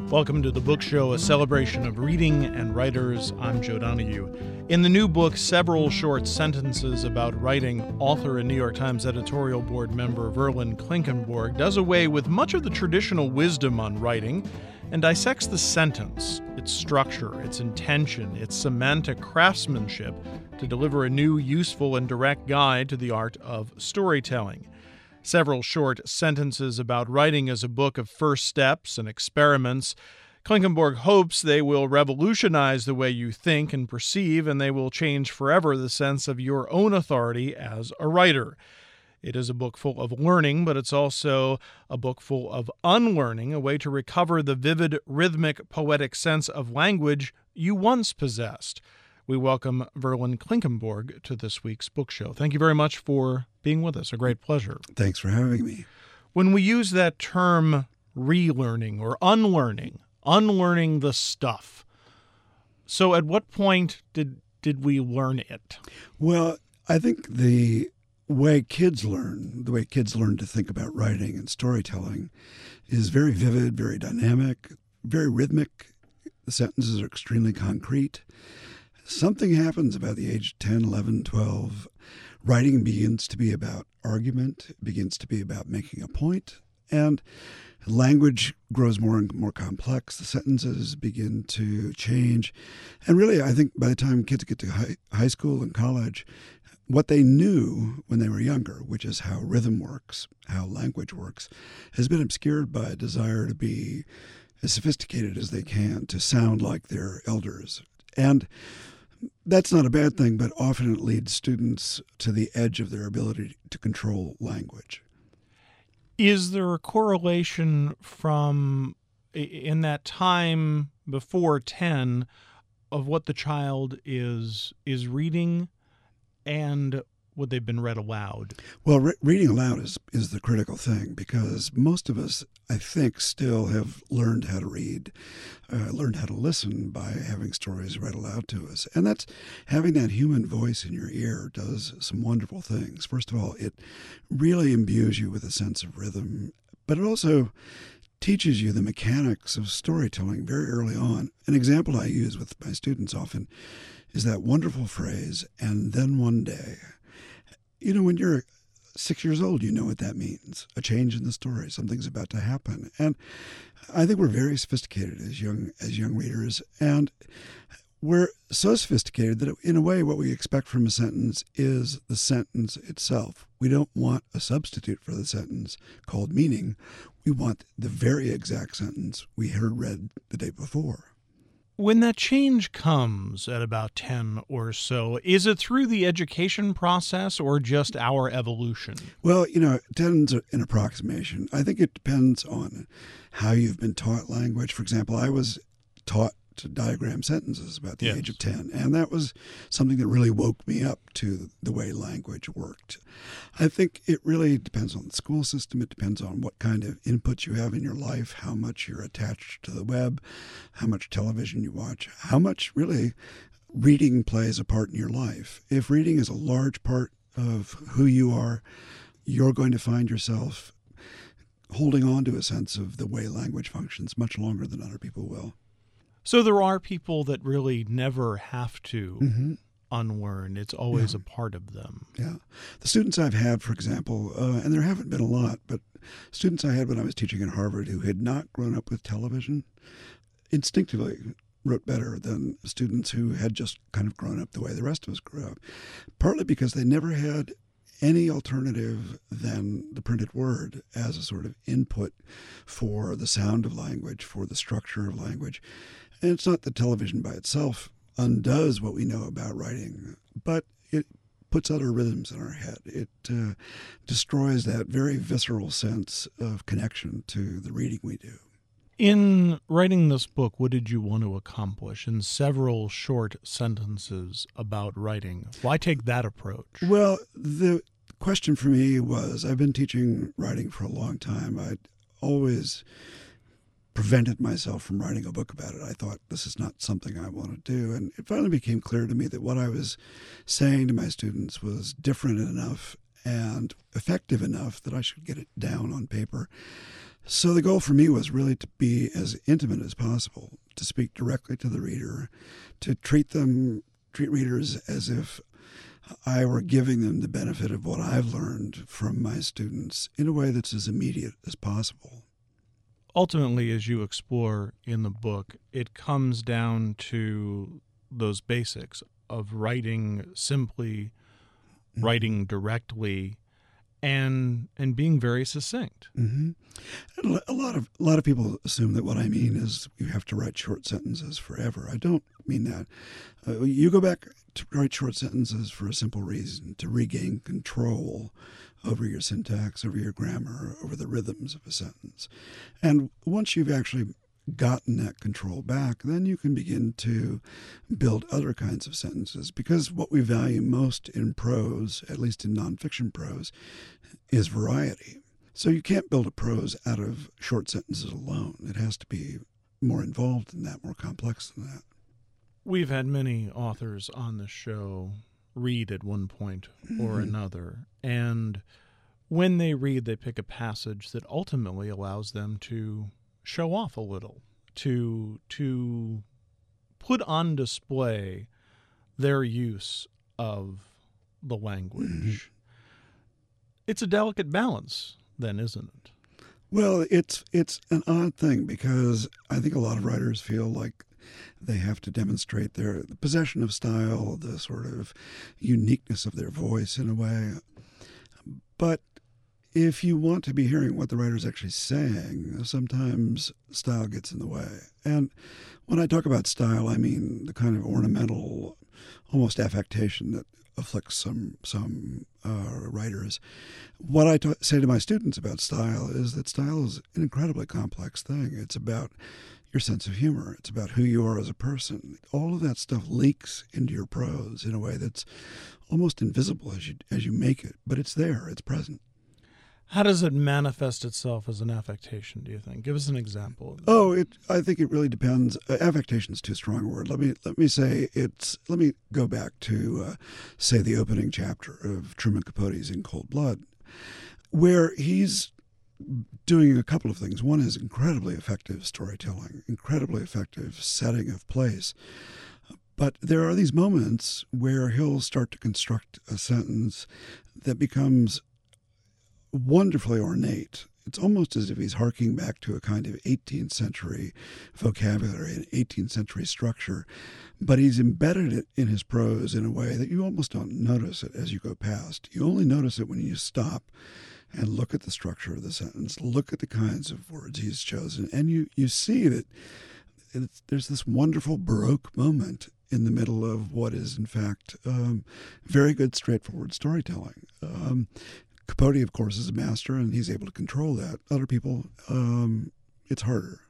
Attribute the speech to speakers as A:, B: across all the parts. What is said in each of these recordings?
A: Welcome to The Book Show, a celebration of reading and writers. I'm Joe Donahue. In the new book, Several Short Sentences About Writing, author and New York Times editorial board member Verlyn Klinkenborg does away with much of the traditional wisdom on writing and dissects the sentence, its structure, its intention, its semantic craftsmanship to deliver a new, useful, and direct guide to the art of storytelling. Several Short Sentences About Writing is a book of first steps and experiments. Klinkenborg hopes they will revolutionize the way you think and perceive, and they will change forever the sense of your own authority as a writer. It is a book full of learning, but it's also a book full of unlearning, a way to recover the vivid, rhythmic, poetic sense of language you once possessed. We welcome Verlyn Klinkenborg to this week's book show. Thank you very much for being with us. A great pleasure.
B: Thanks for having me.
A: When we use that term relearning or unlearning the stuff, so at what point did we learn it?
B: Well, I think the way kids learn to think about writing and storytelling is very vivid, very dynamic, very rhythmic. The sentences are extremely concrete. Something happens about the age of 10, 11, 12. Writing begins to be about argument, it begins to be about making a point, and language grows more and more complex. The sentences begin to change. And really, I think by the time kids get to high school and college, what they knew when they were younger, which is how rhythm works, how language works, has been obscured by a desire to be as sophisticated as they can, to sound like their elders. And that's not a bad thing, but often it leads students to the edge of their ability to control language.
A: Is there a correlation from, in that time before 10, of what the child is reading and what they've been read aloud?
B: Well, reading aloud is the critical thing, because most of us, I think, still have learned how to read, learned how to listen by having stories read aloud to us. And that's having that human voice in your ear does some wonderful things. First of all, it really imbues you with a sense of rhythm, but it also teaches you the mechanics of storytelling very early on. An example I use with my students often is that wonderful phrase, "and then one day." You know, when you're 6 years old, you know what that means. A change in the story. Something's about to happen. And I think we're very sophisticated as young readers. And we're so sophisticated that, in a way, what we expect from a sentence is the sentence itself. We don't want a substitute for the sentence called meaning. We want the very exact sentence we heard read the day before.
A: When that change comes at about 10 or so, is it through the education process or just our evolution?
B: Well, 10's an approximation. I think it depends on how you've been taught language. For example, I was taught to diagram sentences about the age of 10, and that was something that really woke me up to the way language worked. I think it really depends on the school system. It depends on what kind of inputs you have in your life, how much you're attached to the web, how much television you watch, how much really reading plays a part in your life. If reading is a large part of who you are, you're going to find yourself holding on to a sense of the way language functions much longer than other people will.
A: So there are people that really never have to unlearn. It's always a part of them.
B: Yeah. The students I've had, for example, and there haven't been a lot, but students I had when I was teaching at Harvard who had not grown up with television instinctively wrote better than students who had just kind of grown up the way the rest of us grew up, partly because they never had any alternative than the printed word as a sort of input for the sound of language, for the structure of language. And it's not that television by itself undoes what we know about writing, but it puts other rhythms in our head. It destroys that very visceral sense of connection to the reading we do.
A: In writing this book, what did you want to accomplish in several short sentences about writing? Why take that approach?
B: Well, the question for me was, I've been teaching writing for a long time. I'd always prevented myself from writing a book about it. I thought, this is not something I want to do. And it finally became clear to me that what I was saying to my students was different enough and effective enough that I should get it down on paper. So the goal for me was really to be as intimate as possible, to speak directly to the reader, to treat readers as if I were giving them the benefit of what I've learned from my students in a way that's as immediate as possible.
A: Ultimately, as you explore in the book, it comes down to those basics of writing simply, writing directly, and being very succinct.
B: Mm-hmm. A lot of people assume that what I mean is you have to write short sentences forever. I don't mean that. You go back to write short sentences for a simple reason: to regain control over your syntax, over your grammar, over the rhythms of a sentence. And once you've actually gotten that control back, then you can begin to build other kinds of sentences, because what we value most in prose, at least in nonfiction prose, is variety. So you can't build a prose out of short sentences alone. It has to be more involved than that, more complex than that.
A: We've had many authors on the show read at one point or another, and when they read, they pick a passage that ultimately allows them to show off a little, to put on display their use of the language. It's a delicate balance, then, isn't it?
B: Well, it's an odd thing, because I think a lot of writers feel like they have to demonstrate the possession of style, the sort of uniqueness of their voice in a way. But if you want to be hearing what the writer's actually saying, sometimes style gets in the way. And when I talk about style, I mean the kind of ornamental, almost affectation that afflicts some writers. What I say to my students about style is that style is an incredibly complex thing. It's about your sense of humor. It's about who you are as a person. All of that stuff leaks into your prose in a way that's almost invisible as you make it, but it's there. It's present.
A: How does it manifest itself as an affectation, do you think? Give us an example.
B: I think it really depends. Affectation is too strong a word. Let me go back to, say, the opening chapter of Truman Capote's In Cold Blood, where he's doing a couple of things. One is incredibly effective storytelling, incredibly effective setting of place. But there are these moments where he'll start to construct a sentence that becomes wonderfully ornate. It's almost as if he's harking back to a kind of 18th century vocabulary and 18th century structure, but he's embedded it in his prose in a way that you almost don't notice it as you go past. You only notice it when you stop and look at the structure of the sentence, look at the kinds of words he's chosen, and you see that there's this wonderful Baroque moment in the middle of what is, in fact, very good, straightforward storytelling. Capote, of course, is a master, and he's able to control that. Other people, it's harder.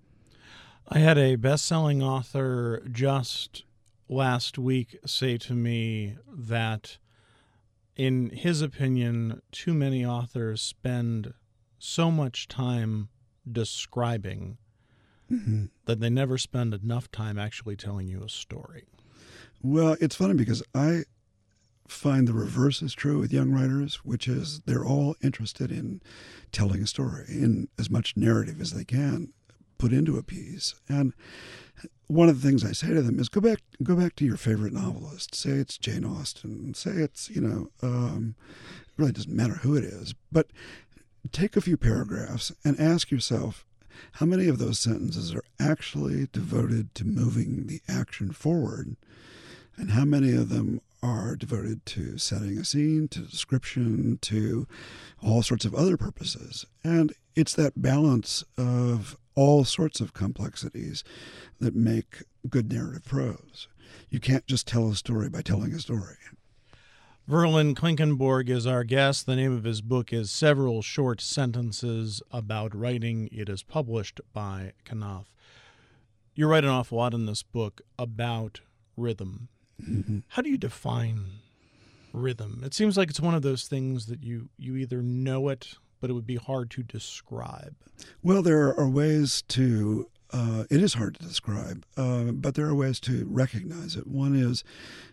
A: I had a best-selling author just last week say to me that, in his opinion, too many authors spend so much time describing that they never spend enough time actually telling you a story.
B: Well, it's funny because I find the reverse is true with young writers, which is they're all interested in telling a story, in as much narrative as they can put into a piece. And one of the things I say to them is go back to your favorite novelist. Say it's Jane Austen. Say it's, it really doesn't matter who it is. But take a few paragraphs and ask yourself, how many of those sentences are actually devoted to moving the action forward? And how many of them are devoted to setting a scene, to description, to all sorts of other purposes? And it's that balance of all sorts of complexities that make good narrative prose. You can't just tell a story by telling a story.
A: Verlin Klinkenborg is our guest. The name of his book is Several Short Sentences About Writing. It is published by Knopf. You write an awful lot in this book about rhythm. Mm-hmm. How do you define rhythm? It seems like it's one of those things that you either know it, but it would be hard to describe.
B: Well, there are ways to, it is hard to describe, but there are ways to recognize it. One is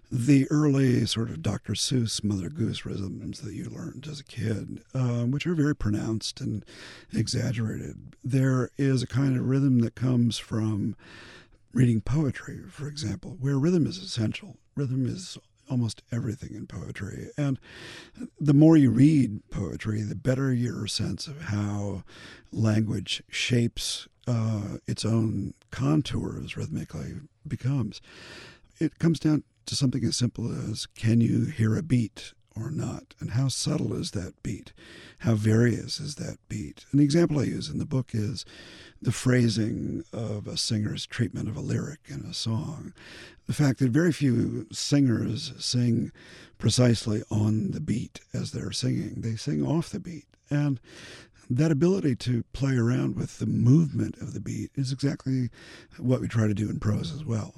B: the early sort of Dr. Seuss Mother Goose rhythms that you learned as a kid, which are very pronounced and exaggerated. There is a kind of rhythm that comes from reading poetry, for example, where rhythm is essential. Rhythm is almost everything in poetry. And the more you read poetry, the better your sense of how language shapes its own contours rhythmically becomes. It comes down to something as simple as, can you hear a beat or not? And how subtle is that beat? How various is that beat? And the example I use in the book is the phrasing of a singer's treatment of a lyric in a song. The fact that very few singers sing precisely on the beat as they're singing. They sing off the beat. And that ability to play around with the movement of the beat is exactly what we try to do in prose as well.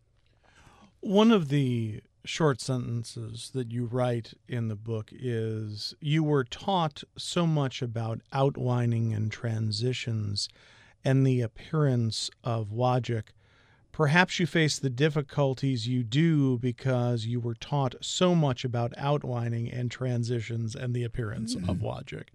A: One of the short sentences that you write in the book is, you were taught so much about outlining and transitions and the appearance of logic. Perhaps you face the difficulties you do because you were taught so much about outlining and transitions and the appearance of logic.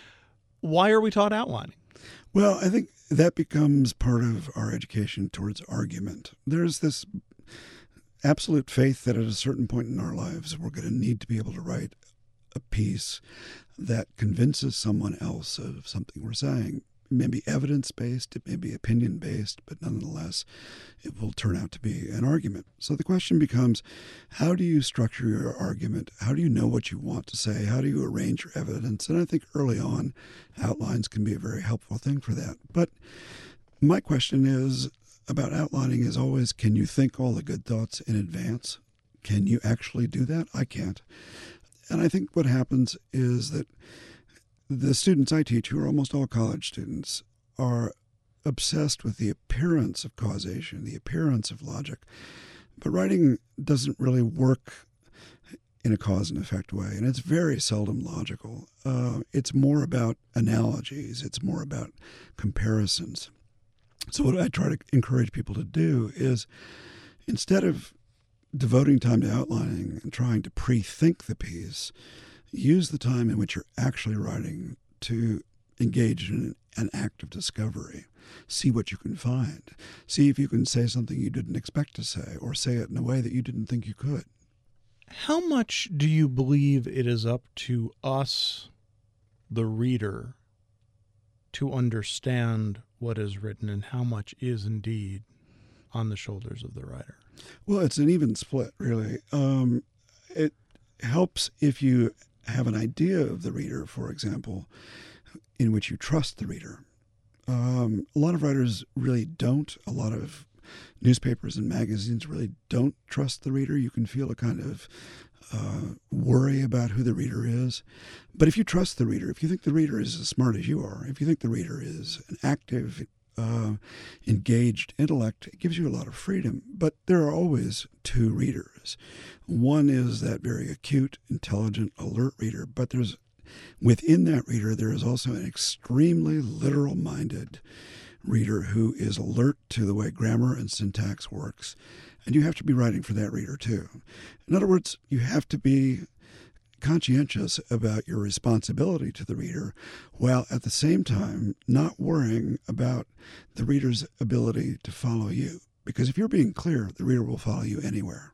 A: Why are we taught outlining?
B: Well, I think that becomes part of our education towards argument. There's this absolute faith that at a certain point in our lives, we're going to need to be able to write a piece that convinces someone else of something we're saying. It may be evidence-based, it may be opinion-based, but nonetheless, it will turn out to be an argument. So the question becomes, how do you structure your argument? How do you know what you want to say? How do you arrange your evidence? And I think early on, outlines can be a very helpful thing for that. But my question is about outlining is always, can you think all the good thoughts in advance? Can you actually do that? I can't. And I think what happens is that the students I teach, who are almost all college students, are obsessed with the appearance of causation, the appearance of logic. But writing doesn't really work in a cause and effect way, and it's very seldom logical. It's more about analogies. It's more about comparisons. So what I try to encourage people to do is, instead of devoting time to outlining and trying to pre-think the piece, use the time in which you're actually writing to engage in an act of discovery. See what you can find. See if you can say something you didn't expect to say, or say it in a way that you didn't think you could.
A: How much do you believe it is up to us, the reader, to understand what is written, and how much is indeed on the shoulders of the writer?
B: Well, it's an even split, really. It helps if you have an idea of the reader, for example, in which you trust the reader. A lot of writers really don't. A lot of newspapers and magazines really don't trust the reader. You can feel a kind of worry about who the reader is. But if you trust the reader, if you think the reader is as smart as you are, if you think the reader is an active, engaged intellect, it gives you a lot of freedom. But there are always two readers. One is that very acute, intelligent, alert reader, but within that reader, there is also an extremely literal-minded reader who is alert to the way grammar and syntax works. And you have to be writing for that reader, too. In other words, you have to be conscientious about your responsibility to the reader, while at the same time not worrying about the reader's ability to follow you. Because if you're being clear, the reader will follow you anywhere.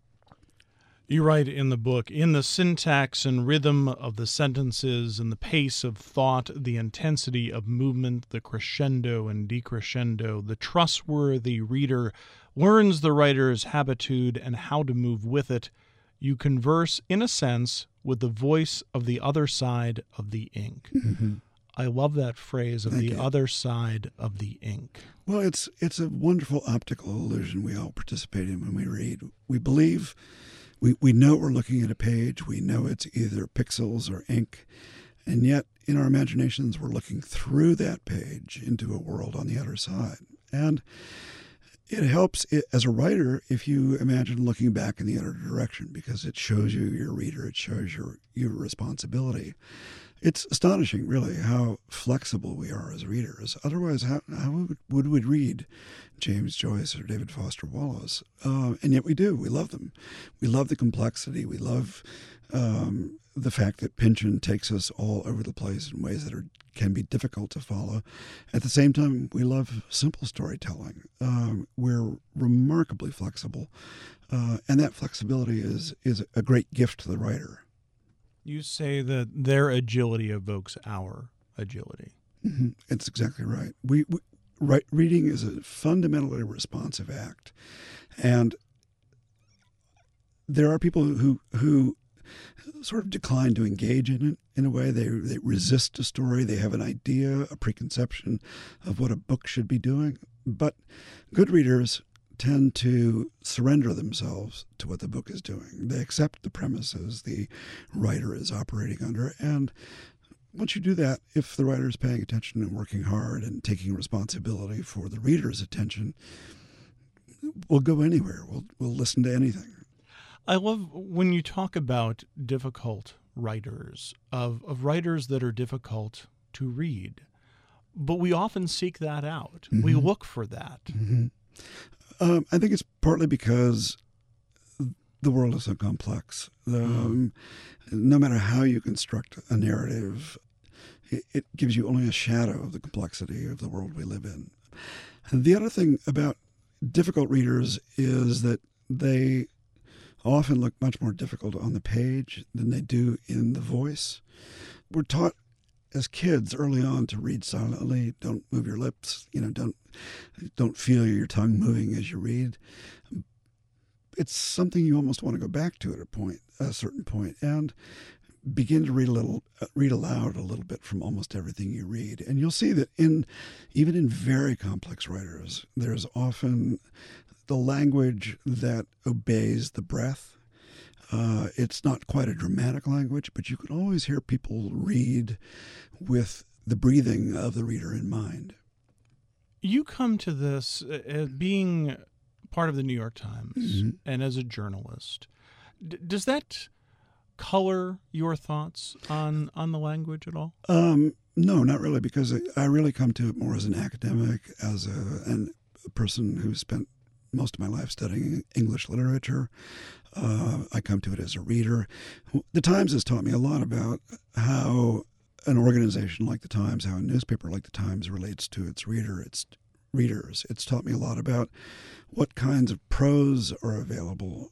A: You write in the book, in the syntax and rhythm of the sentences and the pace of thought, the intensity of movement, the crescendo and decrescendo, the trustworthy reader learns the writer's habitude and how to move with it. You converse, in a sense, with the voice of the other side of the ink.
B: Mm-hmm.
A: I love that phrase, of the other side of the ink.
B: Well, it's a wonderful optical illusion we all participate in when we read. We believe... We know we're looking at a page. We know it's either pixels or ink. And yet, in our imaginations, we're looking through that page into a world on the other side. And it helps, as a writer, if you imagine looking back in the other direction, because it shows you your reader. It shows your responsibility. It's astonishing, really, how flexible we are as readers. Otherwise, how would we read James Joyce or David Foster Wallace? And yet we do. We love them. We love the complexity. We love the fact that Pynchon takes us all over the place in ways that can be difficult to follow. At the same time, we love simple storytelling. We're remarkably flexible, and that flexibility is a great gift to the writer.
A: You say that their agility evokes our agility.
B: Mm-hmm. It's exactly right. Reading is a fundamentally responsive act, and there are people who sort of decline to engage in it in a way. They resist a story. They have an idea, a preconception of what a book should be doing. But good readers tend to surrender themselves to what the book is doing. They accept the premises the writer is operating under. And once you do that, if the writer is paying attention and working hard and taking responsibility for the reader's attention, we'll go anywhere. We'll listen to anything.
A: I love when you talk about difficult writers, of writers that are difficult to read. But we often seek that out. Mm-hmm. We look for that.
B: Mm-hmm. I think it's partly because the world is so complex. No matter how you construct a narrative, it gives you only a shadow of the complexity of the world we live in. And the other thing about difficult readers is that they often look much more difficult on the page than they do in the voice. We're taught as kids early on to read silently. Don't move your lips. Don't feel your tongue moving as you read. It's something you almost want to go back to at a certain point, and begin to read aloud a little bit from almost everything you read. And you'll see that even in very complex writers, there's often the language that obeys the breath. It's not quite a dramatic language, but you can always hear people read with the breathing of the reader in mind.
A: You come to this being part of the New York Times, mm-hmm. and as a journalist. Does that color your thoughts on the language at all?
B: No, not really, because I really come to it more as an academic, as a person who spent most of my life studying English literature. I come to it as a reader. The Times has taught me a lot about how an organization like the Times, how a newspaper like the Times relates to its readers. It's taught me a lot about what kinds of prose are available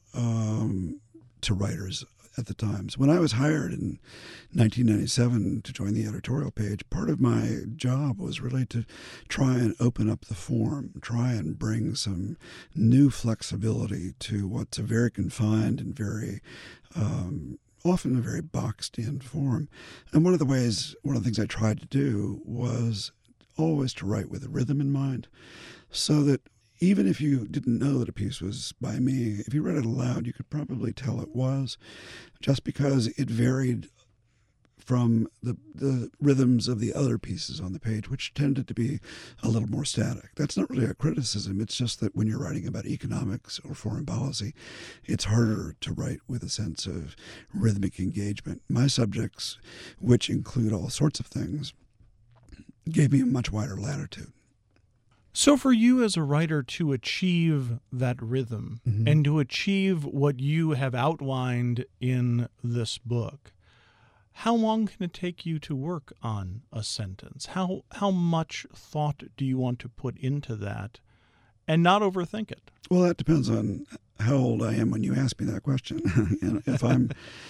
B: to writers at the Times. When I was hired in 1997 to join the editorial page, part of my job was really to try and open up the form, try and bring some new flexibility to what's a very confined and very often a very boxed-in form. And one of the things I tried to do was always to write with a rhythm in mind, so that even if you didn't know that a piece was by me, if you read it aloud, you could probably tell it was, just because it varied from the rhythms of the other pieces on the page, which tended to be a little more static. That's not really a criticism. It's just that when you're writing about economics or foreign policy, it's harder to write with a sense of rhythmic engagement. My subjects, which include all sorts of things, gave me a much wider latitude.
A: So for you as a writer to achieve that rhythm, mm-hmm. and to achieve what you have outlined in this book, how long can it take you to work on a sentence? How much thought do you want to put into that and not overthink it?
B: Well, that depends on how old I am when you ask me that question. If I'm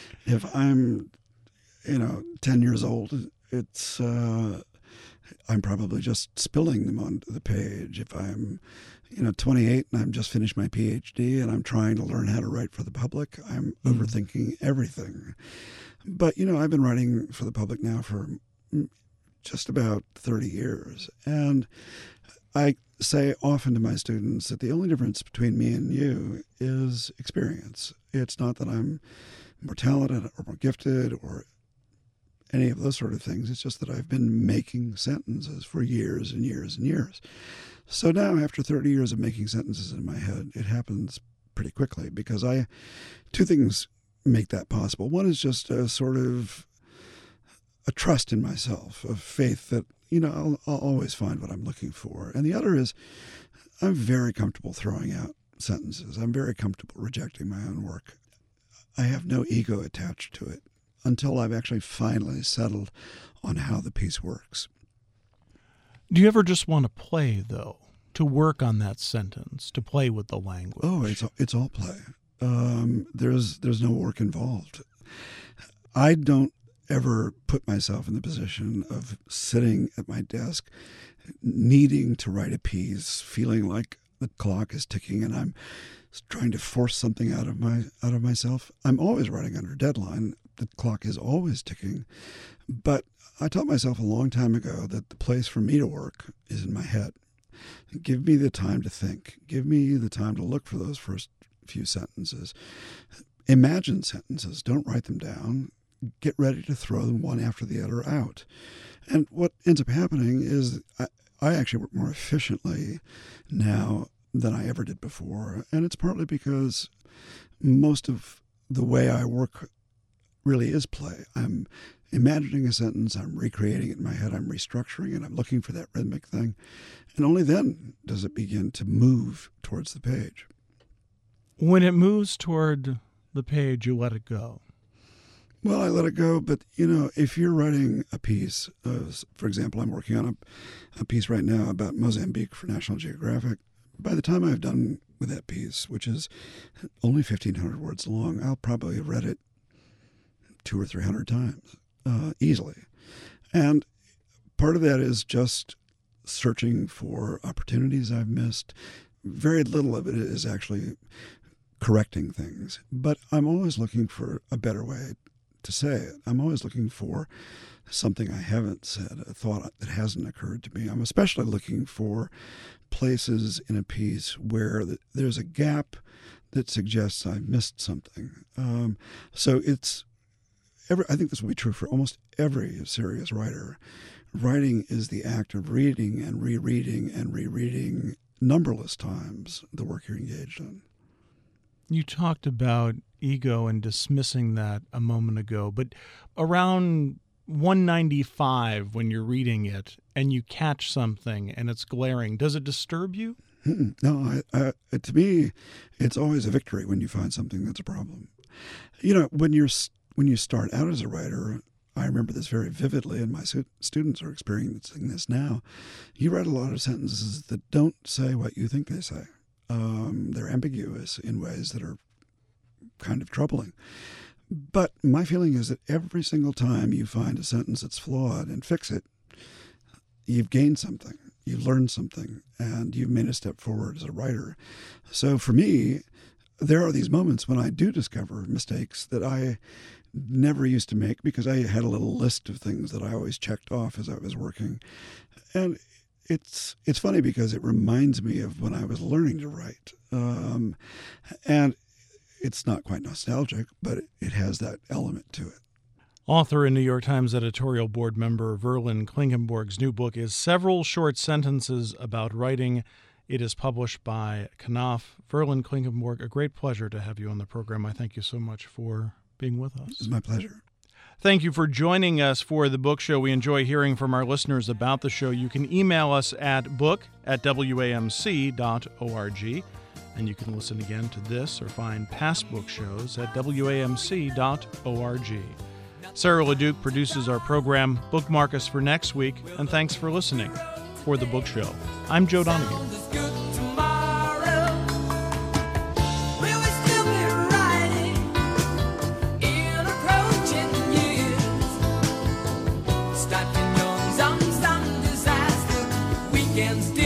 B: 10 years old, it's I'm probably just spilling them onto the page. If I'm 28 and I've just finished my PhD and I'm trying to learn how to write for the public, I'm overthinking everything. But, I've been writing for the public now for just about 30 years. And I say often to my students that the only difference between me and you is experience. It's not that I'm more talented or more gifted or any of those sort of things. It's just that I've been making sentences for years and years and years. So now, after 30 years of making sentences in my head, it happens pretty quickly because two things make that possible. One is just a sort of a trust in myself, of faith that, I'll always find what I'm looking for. And the other is I'm very comfortable throwing out sentences. I'm very comfortable rejecting my own work. I have no ego attached to it until I've actually finally settled on how the piece works.
A: Do you ever just want to play, though, to work on that sentence, to play with the language?
B: Oh, it's all play. There's no work involved. I don't ever put myself in the position of sitting at my desk, needing to write a piece, feeling like the clock is ticking and I'm trying to force something out of myself. I'm always writing under deadline. The clock is always ticking. But I taught myself a long time ago that the place for me to work is in my head. Give me the time to think. Give me the time to look for those first few sentences. Imagine sentences. Don't write them down. Get ready to throw them one after the other out. And what ends up happening is I actually work more efficiently now than I ever did before. And it's partly because most of the way I work really is play. I'm imagining a sentence, I'm recreating it in my head, I'm restructuring it, I'm looking for that rhythmic thing. And only then does it begin to move towards the page.
A: When it moves toward the page, you let it go.
B: Well, I let it go, but, if you're writing a piece, for example, I'm working on a piece right now about Mozambique for National Geographic. By the time I've done with that piece, which is only 1,500 words long, I'll probably have read it 200 or 300 times, easily. And part of that is just searching for opportunities I've missed. Very little of it is actually correcting things, but I'm always looking for a better way to say it. I'm always looking for something I haven't said, a thought that hasn't occurred to me. I'm especially looking for places in a piece where there's a gap that suggests I've missed something. So I think this will be true for almost every serious writer. Writing is the act of reading and rereading numberless times the work you're engaged in.
A: You talked about ego and dismissing that a moment ago, but around 195 when you're reading it and you catch something and it's glaring, does it disturb you?
B: No, to me, it's always a victory when you find something that's a problem. When you start out as a writer, I remember this very vividly, and my students are experiencing this now. You write a lot of sentences that don't say what you think they say. They're ambiguous in ways that are kind of troubling. But my feeling is that every single time you find a sentence that's flawed and fix it, you've gained something, you've learned something, and you've made a step forward as a writer. So for me, there are these moments when I do discover mistakes that I never used to make because I had a little list of things that I always checked off as I was working. And it's funny because it reminds me of when I was learning to write. And it's not quite nostalgic, but it has that element to it.
A: Author and New York Times editorial board member Verlin Klinkenborg's new book is Several Short Sentences About Writing. It is published by Knopf. Verlin Klinkenborg, a great pleasure to have you on the program. I thank you so much for being with us.
B: It's my pleasure.
A: Thank you for joining us for The Book Show. We enjoy hearing from our listeners about the show. You can email us at book@wamc.org, and you can listen again to this or find past book shows at wamc.org. Sarah LeDuc produces our program. Bookmark us for next week, and thanks for listening. For The Book Show, I'm Joe Donahue.
C: Still